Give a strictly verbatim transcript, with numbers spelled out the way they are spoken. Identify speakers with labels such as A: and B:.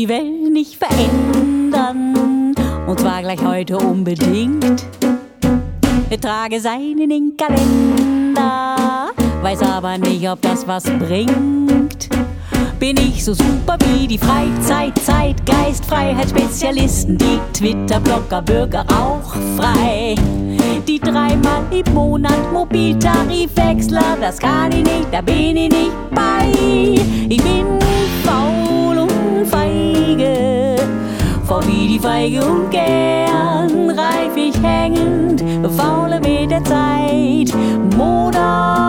A: die Welt nicht verändern, und zwar gleich heute unbedingt. Ich trage seinen in den Kalender, weiß aber nicht, ob das was bringt. Bin ich so super wie die Freizeit, Zeitgeist, Freiheitsspezialisten, die Twitter-Blogger, Bürger auch frei. Die dreimal im Monat Mobiltarifwechsler, das kann ich nicht, da bin ich nicht bei. Ich bin faul und feige, faul wie die Feige und gern reif ich hängend, faule mit der Zeit, Moder